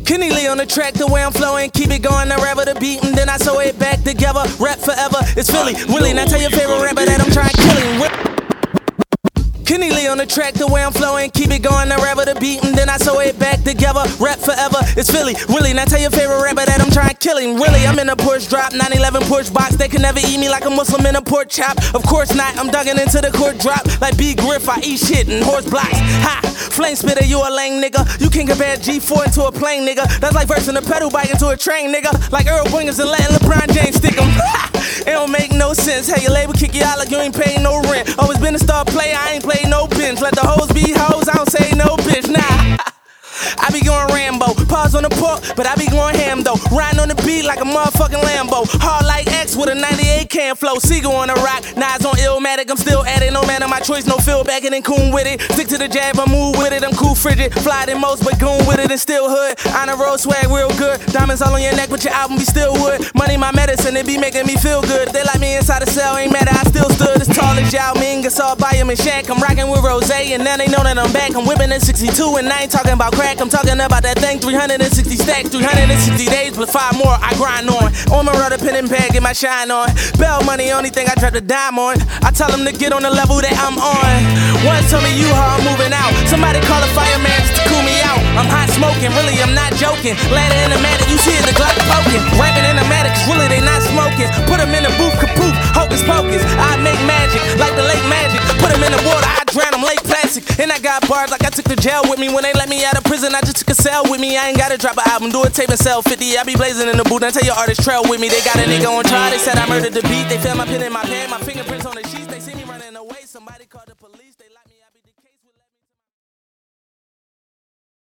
Kenny Lee on the track, the way I'm flowing, keep it going, I revel the beat, and then I sew it back together. Rap forever, it's Philly, Willie. Now tell your favorite rapper that I'm trying to kill him. Kenny Lee on the track, the way I'm flowing, keep it going, I revel the beat, and then I sew it back together. Rap forever, it's Philly, Willie. Now tell your favorite rapper that I'm trying to kill him. Really, I'm in a push drop, 911 push box. They can never eat me like a Muslim in a pork chop. Of course not, I'm dugging into the court drop like B. Griff. I eat shit and horse blocks. Ha! Flame spitter, you a lame nigga. You can't compare G4 into a plane, nigga. That's like versing a pedal bike into a train, nigga. Like Earl Wingers and letting LeBron James stick him. It don't make no sense. Hey, your label kick you out like you ain't paying no rent. Always been a star player, I ain't played no bench. Let the hoes be hoes, I don't say no bitch, nah. I be going Rambo, pause on the pork, but I be going ham though. Riding on the beat like a motherfucking Lambo. Hard like X with a 98 can flow. Seagull on the rock, Nas on Illmatic, I'm still at it. No matter my choice, no feel back and coon with it. Stick to the jab, I move with it, I'm cool frigid. Fly than most, but goon with it and still hood. On the road, swag real good. Diamonds all on your neck, but your album be still wood. Money my medicine, it be making me feel good. They like me inside the cell, ain't matter, I still stood as tall as Yao Ming, Gasol, Bayam, and Shaq. I'm rocking with Rose, and now they know that I'm back. I'm whipping at 62, and I ain't talking about crack. I'm talking about that thing, 360 stacks, 360 days, plus 5 more I grind on. On my rudder, pen and pad, get my shine on. Bell money, only thing I drop the dime on. I tell them to get on the level that I'm on. One told me you how I'm moving out. Somebody call a fireman just to cool me out. I'm hot smoking, really I'm not joking. Ladder in the matic, you see it, the Glock poking. Rapping in the matic, really they not smoking. Put them in the booth, kapoof, hocus pocus. I make magic, like the lake magic. Put them in the water, I drown them, lake plastic. And I got bars like I took to jail with me. When they let me out of prison, I just took a cell with me. I ain't gotta drop an album, do a tape and sell 50. I be blazing in the booth, and tell your artist trail with me. They got a nigga on trial, they said I murdered the beat. They found my pen in my pen, my fingerprints on the sheets. They see me running away, somebody call